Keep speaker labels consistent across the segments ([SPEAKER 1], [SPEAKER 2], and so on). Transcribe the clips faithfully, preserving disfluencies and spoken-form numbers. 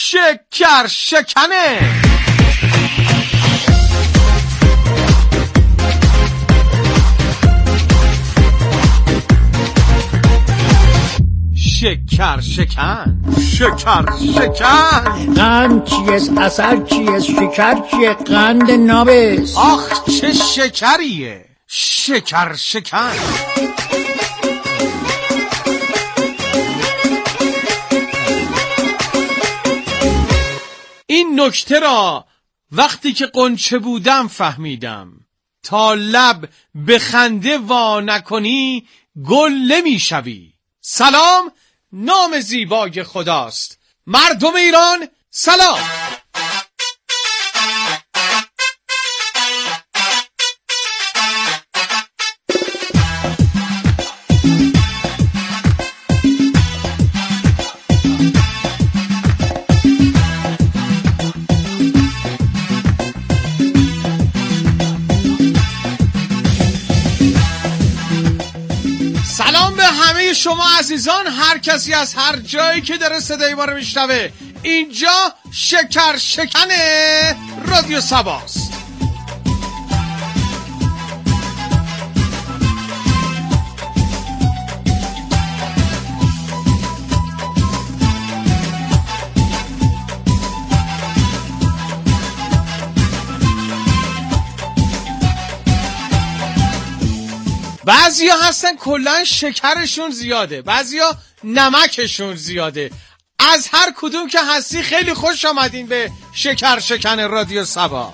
[SPEAKER 1] شکر شکنه. شکر شکن، شکر شکن.
[SPEAKER 2] قند چیست؟ عسل چیست؟ شکر چیه؟ قند نابست.
[SPEAKER 1] آخ چه شکریه. شکر شکن. این نکته را وقتی که غنچه بودم فهمیدم. تا لب به خنده وا نکنی گل نمیشوی. سلام، نام زیبای خداست. مردم ایران سلام. شما عزیزان، هر کسی از هر جایی که در صدای ما رو میشنوه، اینجا شکر شکن رادیو سباست. بعضیا هستن کلن شکرشون زیاده، بعضیا نمکشون زیاده. از هر کدوم که هستی خیلی خوش آمدین به شکر شکن رادیو سبا.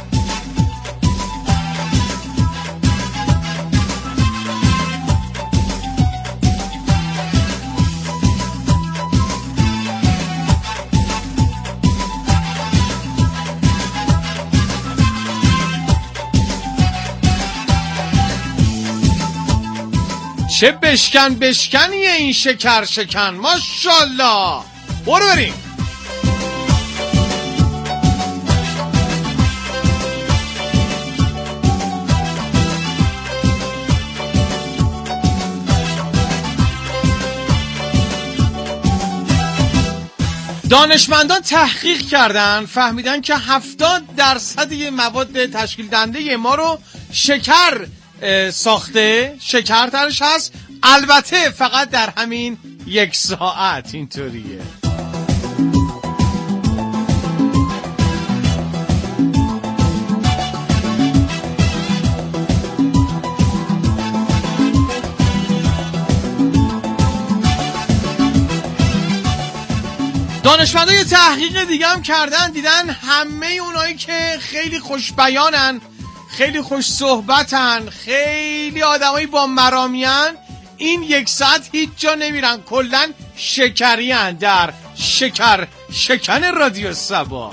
[SPEAKER 1] چه بشکن بشکنیه این شکر شکن، ماشاءالله. برو بریم. دانشمندان تحقیق کردن، فهمیدن که هفتاد درصد مواد تشکیل دهنده ما رو شکر ساخته، شکر ترش هست. البته فقط در همین یک ساعت اینطوریه. دانشمندان یه تحقیق دیگه هم کردن، دیدن همه اونایی که خیلی خوش بیانن، خیلی خوش صحبتن، خیلی آدمایی با مرامیان، این یک ساعت هیچ جا نمیرن، کلن شکریان در شکر شکن رادیو سبا.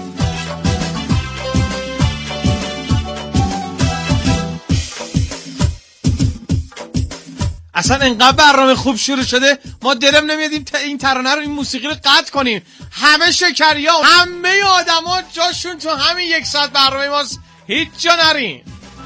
[SPEAKER 1] اصلا انقدر برنامه خوب شروع شده ما دلم نمیاد این ترانه رو، این موسیقی رو قطع کنیم. همه شکریا، همه آدما جاشون تو همین یک ساعت برنامه ماست، هیچ جا نرین.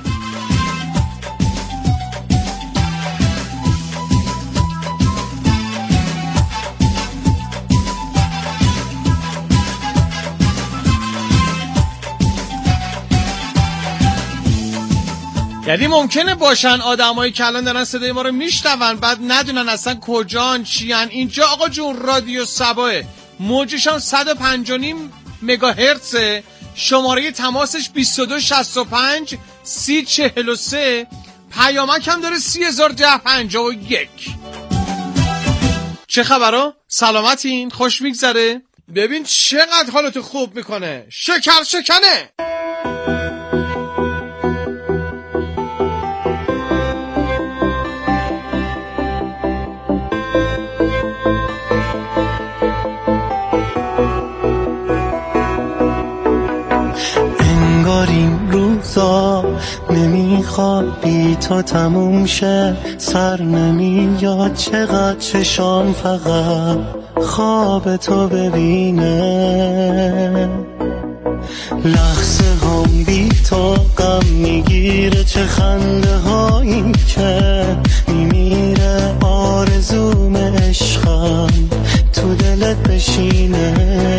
[SPEAKER 1] یعنی ممکنه باشن آدمایی که الان دارن صدای ما رو میشنون بعد ندونن اصلا کجان چیان. اینجا آقا جون رادیو سباه، موجش هم صد و پنج و نیم مگاهرتزه، شماره تماسش بیست و دو شصت و پنج سی چهل و سه، پیامک هم داره سی هزار ده پنجاه و یک. چه خبرها؟ سلامتین؟ خوش میگذره؟ ببین چقدر حالتو خوب میکنه. شکر شکنه.
[SPEAKER 3] این روزا نمیخواد بی تو تموم شه، سر نمیاد چقدر چشام فقط خواب تو ببینه، لحظه هم بی تو غم میگیره، چه خنده هایی که میمیره، آرزوم عشقم تو دل دلت بشینه.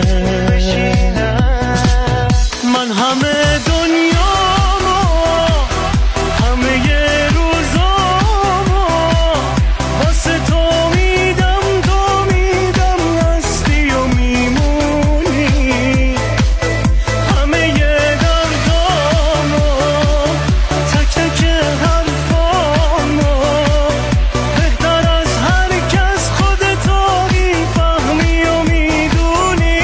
[SPEAKER 3] من همه دنیامو همه ی روزامو واسه تو میدم، تو میدم هستی و میمونی. همه ی دردامو تک تک حرفامو بهتر از هر کس خودتو میفهمی و میدونی.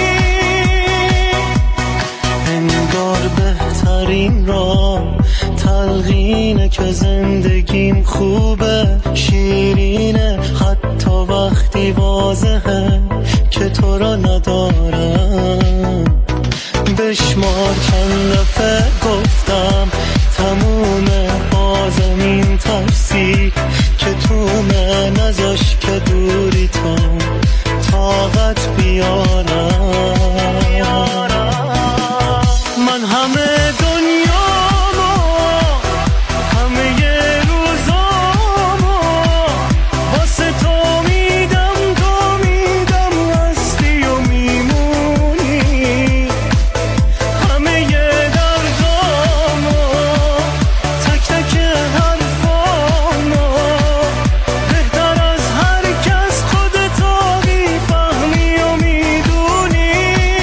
[SPEAKER 3] انگار بهترین راه تلقینه که زندگیم خوبه، شیرینه حتی وقتی واضحه که تو را ندارم. بشمار چند دفعه گفتم تمومه، بازم این ترسی که تومه نذاش که دوری تو طاقت بیارم. من همه دنیامو همه ی روزامو واسه تو میدم، تو میدم هستی و میمونی. همه ی دردامو تک تک حرفامو بهتر از هر کس خودتو میفهمی و میدونی.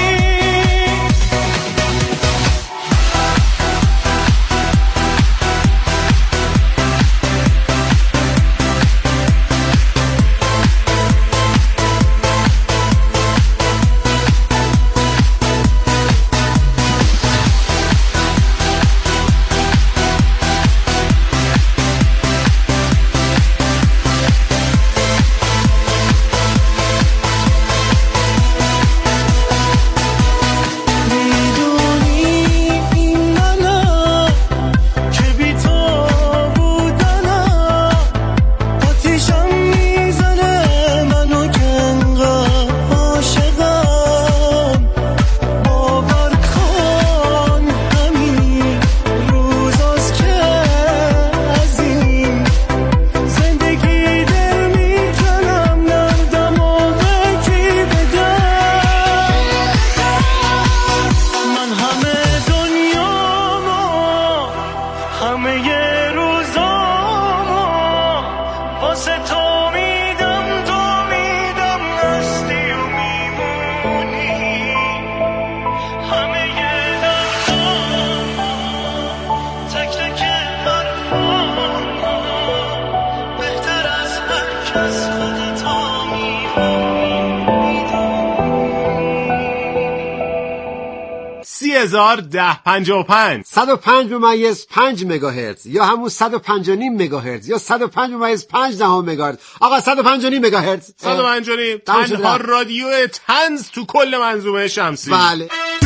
[SPEAKER 4] سی هزار ده پنجاه و پنج
[SPEAKER 5] صد و پنج ممیز پنج مگاهرتز یا همون صد و پنج و نیم مگاهرتز یا صد و پنج ممیز پنج دهم مگاهرتز. آقا صد و پنج و نیم مگاهرتز،
[SPEAKER 4] صد و پنج و نیم تنها رادیو طنز تو کل منظومه شمسی.
[SPEAKER 5] بله.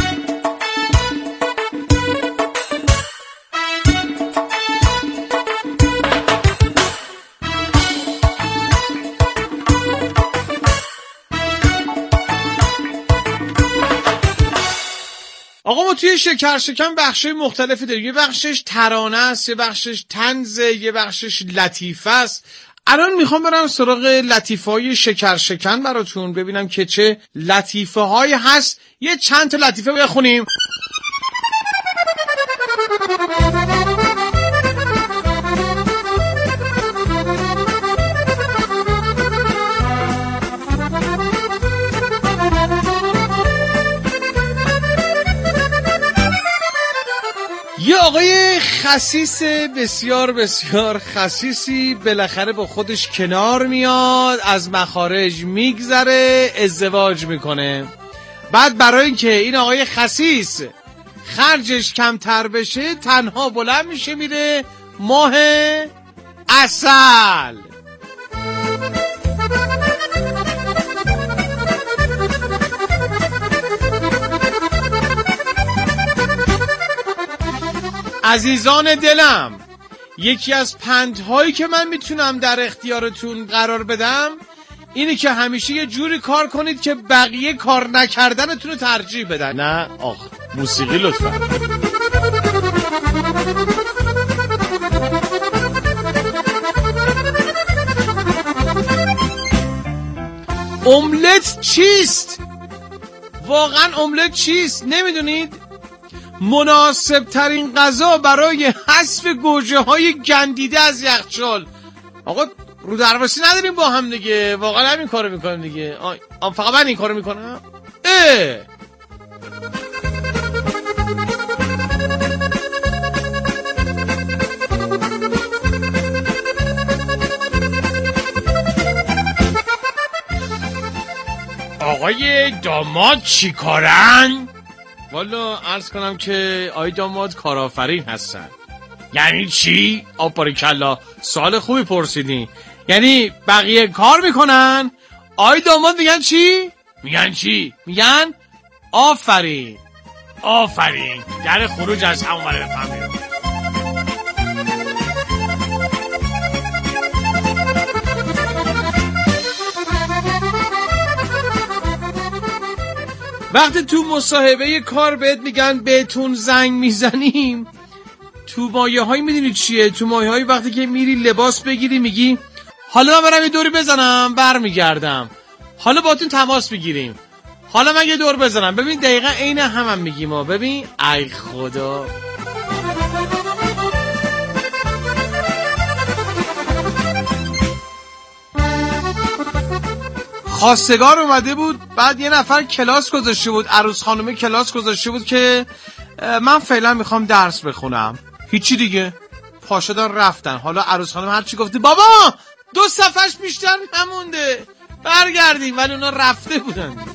[SPEAKER 1] آقا ما توی شکر شکن بخشای مختلفی داریم. یه بخشش ترانه است، یه بخشش طنزه، یه بخشش لطیفه است. الان میخوام برم سراغ لطیفه های شکر شکن براتون، ببینم که چه لطیفه هایی هست. یه چند تا لطیفه بخونیم. یه آقای خسیس بسیار بسیار خسیسی بالاخره با خودش کنار میاد، از مخارج میگذره، ازدواج میکنه. بعد برای اینکه این آقای خسیس خرجش کمتر بشه تنها بلند میشه میره ماه عسل. عزیزان دلم، یکی از پندهایی که من میتونم در اختیارتون قرار بدم اینه که همیشه یه جوری کار کنید که بقیه کار نکردنتون رو ترجیح بدن. نه آخ، موسیقی لطفا. املت چیست؟ واقعا املت چیست؟ نمیدونید؟ مناسب ترین غذا برای حذف گوجه های گندیده از یخچال. آقا رو درواسی نداریم با هم دیگه، واقعا همین کارو میکنیم دیگه. آ فقط من این کارو میکنم؟ اه آقای داماد چی کارن؟ والا عرض کنم که آقای داماد کارآفرین هستن. یعنی چی؟ آباریکلا، سوال خوبی پرسیدین. یعنی بقیه کار میکنن، آقای داماد میگن چی؟ میگن چی؟ میگن آفرین آفرین. در خروج از همون ولی بفهمیم. وقتی تو مصاحبه کار بهت میگن بهتون زنگ میزنیم، تو مایه هایی میدونی چیه؟ تو مایه هایی وقتی که میری لباس بگیری میگی حالا من برم یه دوری بزنم برمیگردم، حالا باتون تماس بگیریم، حالا من یه دور بزنم. ببین دقیقا عین هم هم میگیم ما. ببین ای خدا. خواستگار اومده بود، بعد یه نفر کلاس گذاشته بود، عروس خانومه کلاس گذاشته بود که من فعلا میخوام درس بخونم. هیچی دیگه، پا شدن رفتن. حالا عروس خانوم هرچی گفته بابا دو صفحش بیشتر نمونده برگردیم، ولی اونا رفته بودن دیگه.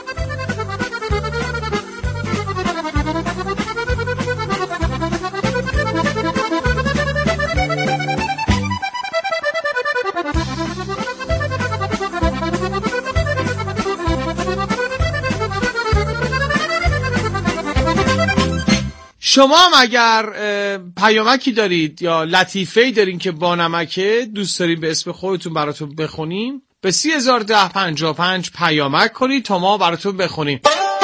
[SPEAKER 1] شما هم اگر پیامکی دارید یا لطیفه‌ای دارین که با نمکه دوست دارین به اسم خودتون براتون بخونیم، به سی هزار و ده پنجاه و پنج پیامک کنید تا ما براتون بخونیم.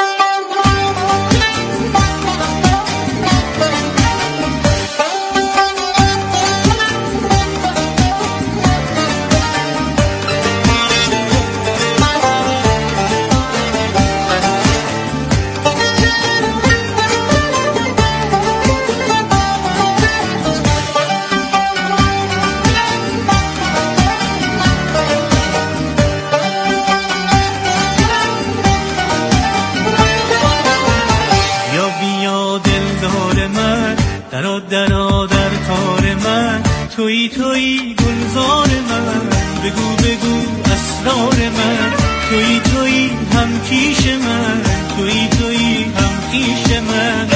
[SPEAKER 3] درا در کار من، تویی تویی گلزار من، بگو بگو اسرار من، تویی تویی هم کیش من، تویی تویی هم کیش من.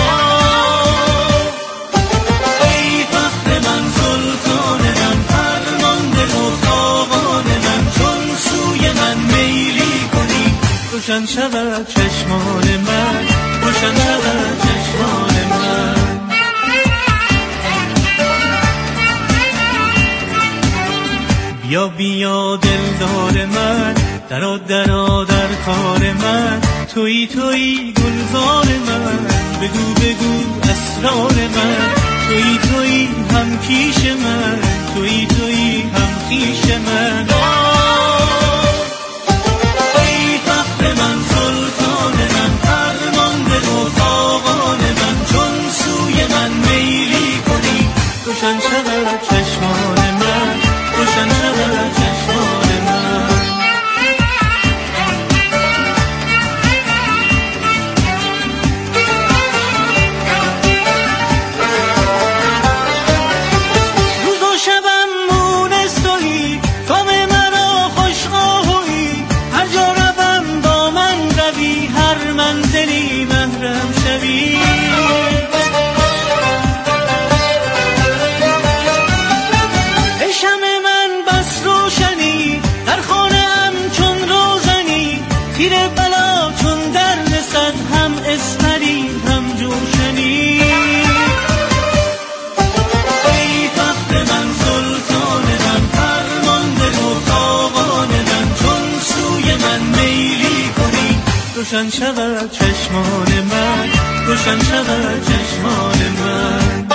[SPEAKER 3] ای فخر من، سلطان من، فرمانده و خاقان من، چون سوی من میلی کنی روشن شود چشمان من، روشن شود چشمان من. بیا بیا دلدار من، درا درا در کار من، تویی تویی گلزار من، بگو بگو اسرار من، تویی تویی هم کیش من، تویی تویی هم کیش من. ای فخر من، سلطان من، فرمانده و خاقان من، چون سوی من میلی کنی روشن شود چشمان من، روشن شود چشمان من. روز و شبم مونس تویی، کام مرا خوش آهویی، هر جا روم با من روی، هر منزلی محرم شوی. تیر بلا چون در رسد، هم اسپری هم جوشنی. ای فخر من، سلطان من، فرمانده و خاقان من، چون سوی من میلی کنی روشن شود چشمان من، روشن شود چشمان من.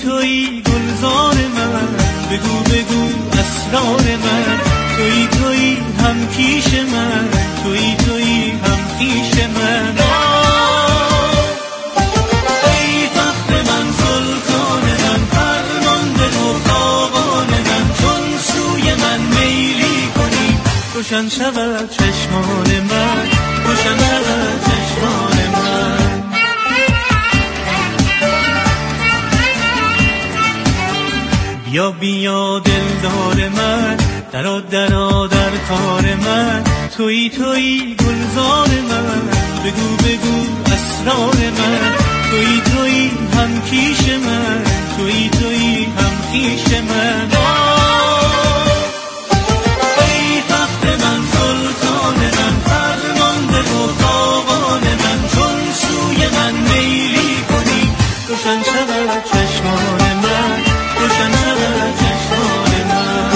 [SPEAKER 3] تویی گلزار من، بگو بگو اسرار من، تویی تویی هم کیش من، تویی تویی هم کیش من. ای فخر من، سلطان من، فرمانده و خاقان من، چون سوی من میلی کنی روشن شود چشمان من، روشن شود چشمان من. بیا بیا دلدار من، درا درا در کار من، تویی تویی گلزار من، بگو بگو اسرار من، تویی تویی هم کیش من، تویی تویی هم کیش من. ای فخر من، سلطان من، فرمانده و خاقان من، چون سوی من میلی کنی روشن شود چشمان من، روشن شود چشمان من.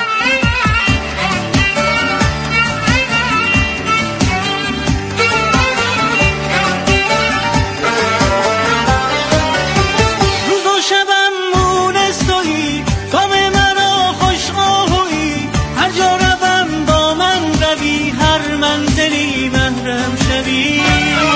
[SPEAKER 3] روز و شبم مونس تویی، غم مرا خوش آهویی، هر جا روم با من روی، هر منزلی محرم شوی.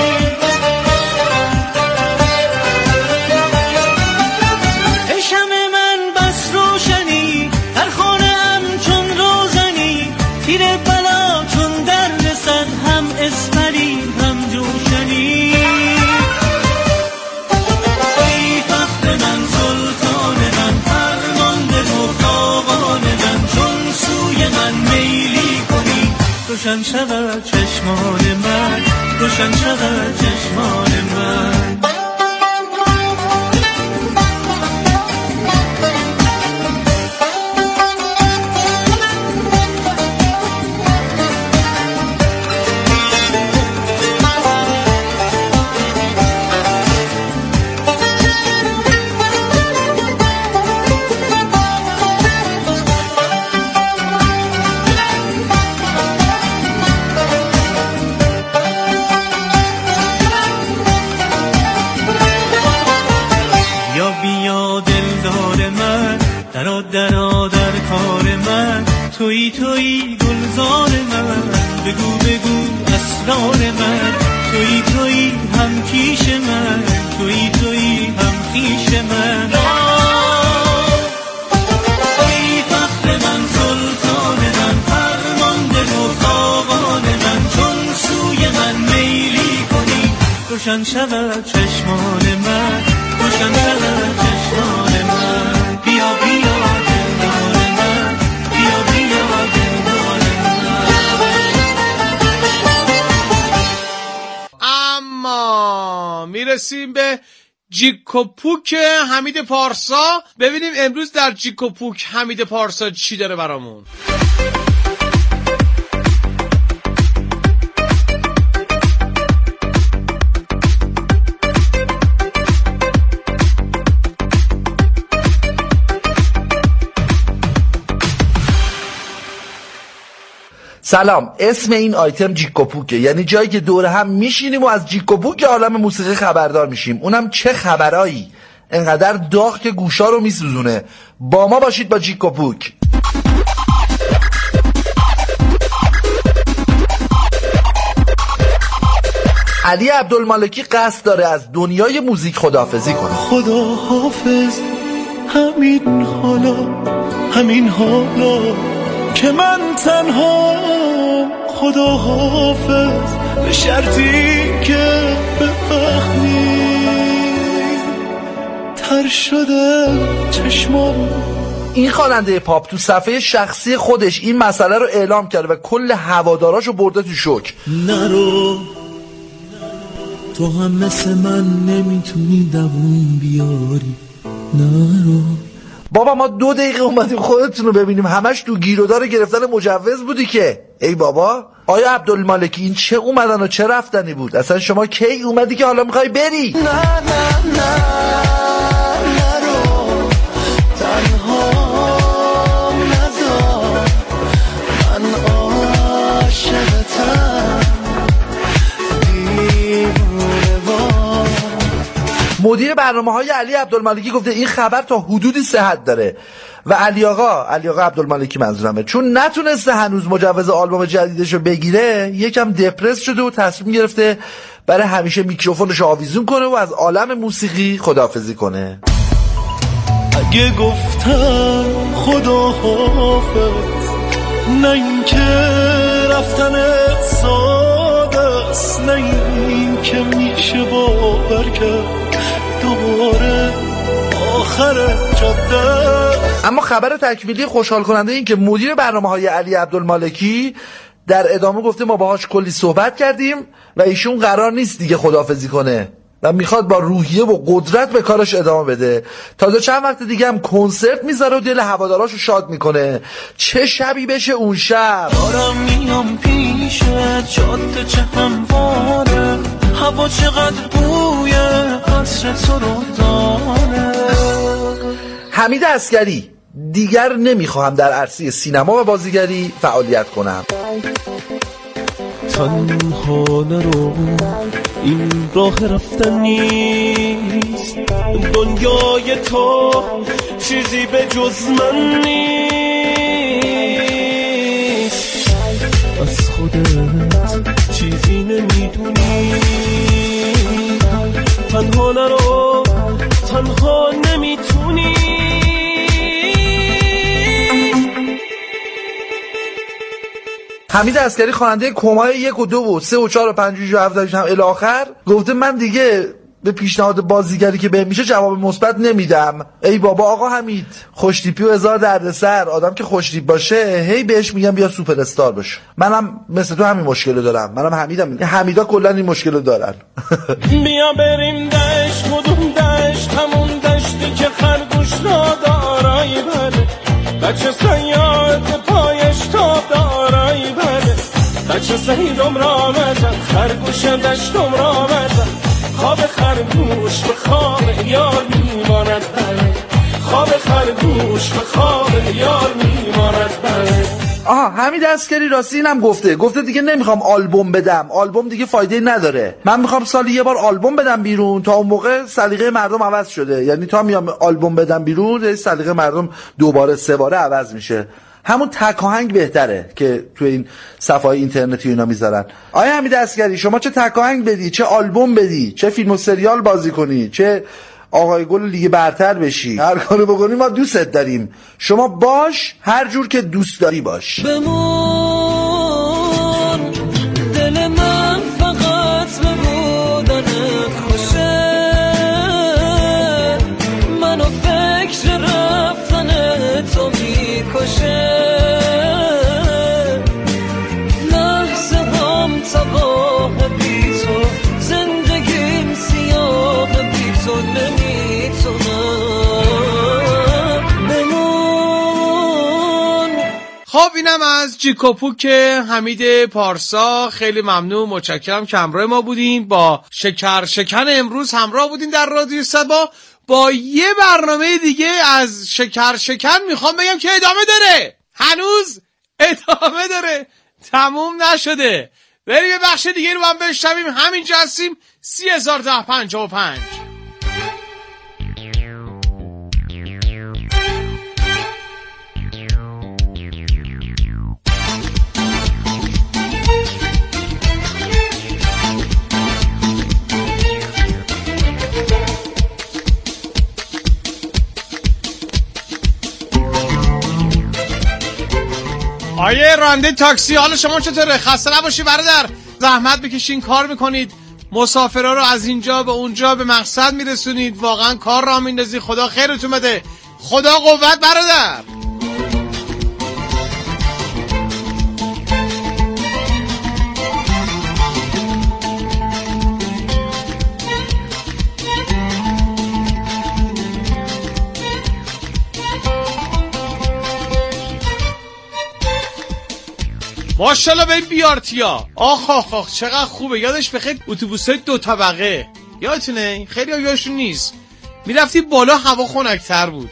[SPEAKER 3] روشن شود چشمان من، روشن شود چشمان من. تویی تویی گلزار من، بگو بگو اسرار من، تویی تویی هم کیش من، تویی تویی هم کیش من. ای فخر من، سلطان من، فرمانده و خاقان من، چون سوی من میلی کنی روشن شود چشمان من، روشن شود چشمان من. بیا بیا دلدار من، بیا بیا دلدار من.
[SPEAKER 1] اما میرسیم به جیک و پوک حمید پارسا. ببینیم امروز در جیک و پوک حمید پارسا چی داره برامون.
[SPEAKER 6] سلام، اسم این آیتم جیک و پوکه، یعنی جایی که دور هم میشینیم و از جیک و پوک عالم موسیقی خبردار میشیم. اونم چه خبرایی، انقدر داغ که گوشا رو میسوزونه. با ما باشید با جیک و پوک. علی عبدالمالکی قصد داره از دنیای موزیک خداحافظی کنه.
[SPEAKER 3] خدا حافظ، همین حالا همین حالا که من تنها، خدا حافظ به شرطی که بفهمی تر شده چشمام.
[SPEAKER 6] این خواننده پاپ تو صفحه شخصی خودش این مسئله رو اعلام کرده و کل هواداراشو برده تو شوک.
[SPEAKER 7] نرو، تو هم مثل من نمیتونی دووم بیاری. نرو
[SPEAKER 6] بابا، ما دو دقیقه اومدیم خودتون رو ببینیم، همش تو گیرودار گرفتن مجوز بودی که. ای بابا، آیا عبدالمالکی این چه اومدن و چه رفتنی بود؟ اصلا شما کی اومدی که حالا میخوای بری؟
[SPEAKER 7] نه نه نه نرو، تنها نذار، من عاشقتم، دیوونه وار.
[SPEAKER 6] مدیر برنامه‌های علی عبدالمالکی گفته این خبر تا حدودی صحت داره و علی آقا علی آقا عبدالمالکی منظورمه، چون نتونسته هنوز مجوز آلبوم جدیدشو بگیره یکم دپرس شده و تصمیم گرفته برای همیشه میکروفونشو آویزون کنه و از عالم موسیقی خداحافظی کنه.
[SPEAKER 7] اگه گفتم خدا حافظ، نه این که رفتنت ساده است، نه این که میشه باور کرد دوباره آخر جاده.
[SPEAKER 6] اما خبر تکمیلی خوشحال کننده این که مدیر برنامه‌های علی عبدالمالکی در ادامه گفته ما باهاش کلی صحبت کردیم و ایشون قرار نیست دیگه خداحافظی کنه و میخواد با روحیه و قدرت به کارش ادامه بده. تازه چند وقت دیگه هم کنسرت میذاره و دل هواداراشو شاد میکنه. چه شبی بشه اون شب.
[SPEAKER 7] دارم میام پیشت، جاده چه همواره، هوا چقدر بوی عطر تو رو داره.
[SPEAKER 6] حمید عسگری: دیگر نمیخواهم در عرصه سینما و بازیگری فعالیت کنم.
[SPEAKER 7] تنها نرو، این راه رفتن نیست، دنیای تو چیزی به جز من نیست، از خودت چیزی نمیدونی. تنها نرو، تنها نمیتونی.
[SPEAKER 6] حمید عسگری خواننده کمای یک و دو و سه و چهار و پنج و هفت هم الی آخر گفته من دیگه به پیشنهاد بازیگری که بهم میشه جواب مثبت نمیدم. ای بابا آقا حمید، خوشتیپی و هزار دردسر. آدم که خوشتیپ باشه هی بهش میگم بیا سوپر استار باشه. منم مثل تو همین مشکلو دارم. منم حمیدم. حمیدا کلا این مشکلو دارن.
[SPEAKER 7] بیا بریم دشت، کدوم دشت؟ همون دشتی که خرگوش را دارایی بره، بچه سیاد پایش تاب دارایی بره، بچه سیدم را بزن، خرگوش دشتم را بزن، خواب خرگوش به خواب یار میماند بره، خواب خرگوش به خواب یار میماند بره.
[SPEAKER 6] آها حمید عسگری راستی اینم گفته گفته دیگه نمیخوام آلبوم بدم، آلبوم دیگه فایده نداره، من میخوام سالی یه بار آلبوم بدم بیرون. تا اون موقع سلیقه مردم عوض شده، یعنی تا میام آلبوم بدم بیرون سلیقه مردم دوباره سه باره عوض میشه. همون تک آهنگ بهتره که توی این صفحه‌های اینترنتی اینا میذارن. آیا حمید عسگری شما چه تک آهنگ بدی، چه آلبوم بدی، چه فیلم و سریال بازی کنی، چه آقای گل لیگ برتر بشی، هر کارو بکنی ما دوستت داریم. شما باش، هر جور که دوست داری باش.
[SPEAKER 7] بمون دل من فقط به بودنت خوشه، منو فکر رفتن تو میکشه، لحظه هم تباه بی تو، زندگیم سیاه بی تو نمیتونم. بمون.
[SPEAKER 1] خب اینم از جیکوپوک حمید پارسا. خیلی ممنون، متشکرم که همراه ما بودین. با شکر شکن امروز همراه بودین در رادیو سبا با یه برنامه دیگه از شکر شکن. میخوام بگم که ادامه داره، هنوز ادامه داره، تموم نشده. بریم یه بخش دیگه رو هم بشنویم. همینجا هستیم سی هزار ده پنجاه و پنج. آیه راننده تاکسی، حال شما چطوره؟ خسته نباشی برادر، زحمت بکشین، کار میکنید، مسافرها رو از اینجا به اونجا به مقصد میرسونید، واقعا کار را میندازی. خدا خیرتون بده، خدا قوت برادر. ماشاءالله به این بیارتیا. آخ آخ آخ چقدر خوبه. یادش بخیر اتوبوسای دو طبقه، یادتونه؟ خیلی ها یادشون نیست. میرفتی بالا هوا خنک‌تر بود.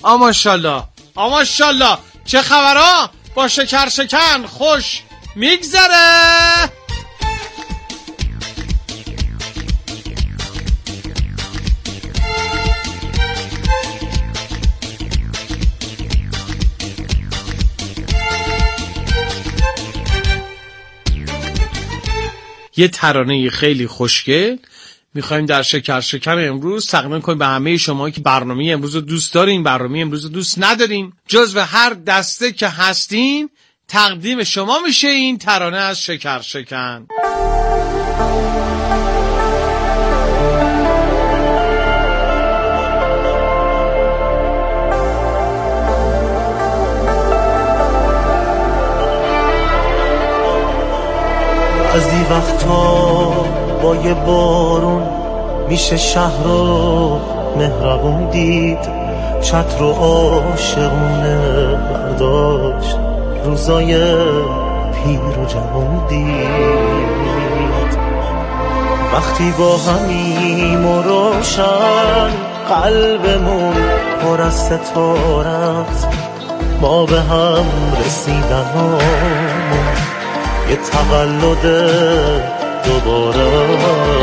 [SPEAKER 1] آماشالله آماشالله. چه خبرها با شکر شکن؟ خوش میگذره؟ یه ترانه خیلی خوشگل میخوایم در شکر شکن امروز تقدیم کنیم به همه شما که برنامه امروز رو دوست دارین، برنامه امروز رو دوست ندارین، جزو هر دسته که هستین تقدیم شما میشه این ترانه از شکر شکن.
[SPEAKER 8] از این وقتا با یه بارون میشه شهر رو مهربون دید، چتر و عاشقونه برداشت، روزای پیر و جوون دید. وقتی با همیم و روشن قلبمون پر از ستاره است، ما به هم رسیدنمون یه تولد دوباره،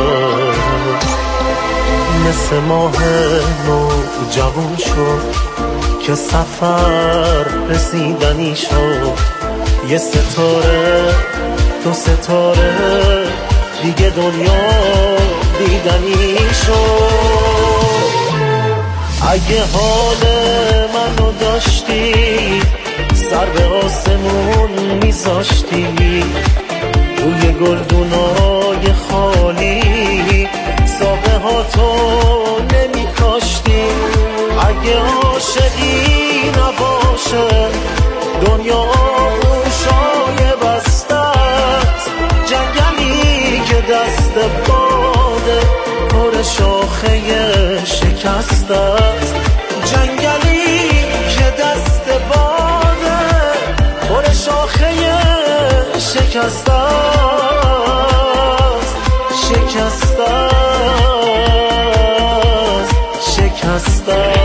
[SPEAKER 8] مثل ماه نو جوون شد که سفر رسیدنی شد، یه ستاره دو ستاره دیگه دنیا دیدنی شد. اگه حال منو داشتی سر به آسمون میذاشتی، روی گلدونای خالی ساقه ها تو نمی کاشتی. اگه عاشقی نباشه دنیا آغوشای بسته است، جنگلی که دست باده پر شاخه شکسته است، جنگلی که دست باده پر شاخه شکسته است، شکسته است، شکسته است.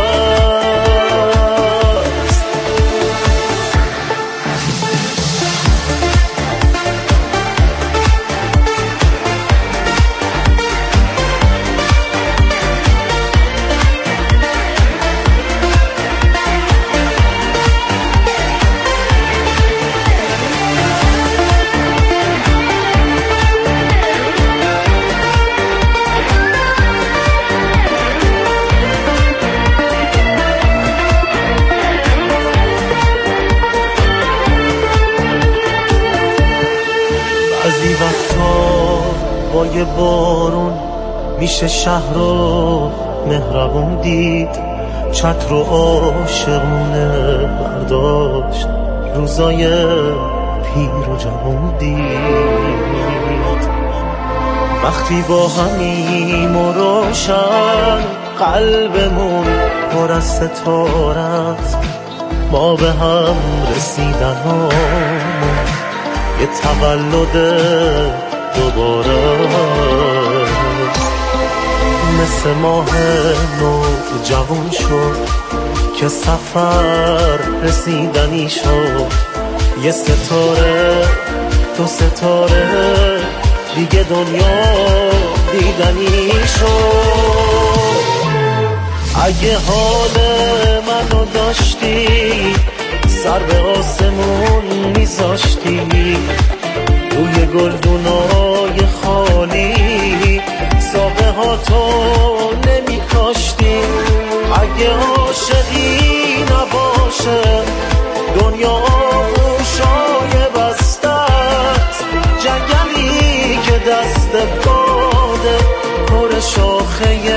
[SPEAKER 8] با یه بارون میشه شهر رو مهربون دید، چتر و عاشقونه برداشت، روزای پیر و جوون دید. وقتی با همیم و روشن قلبمون پر از ستاره است، ما به هم رسیدنمون یه تولد دوباره، مثل ماه نو جوون شد که سفر رسیدنی شد، یه ستاره دو ستاره دیگه دنیا دیدنی شد. اگه حال منو داشتی سر به آسمون میذاشتی، روی گلدونای خالی ساقه ها تو نمی کاشتی. اگه عاشقی نباشه دنیا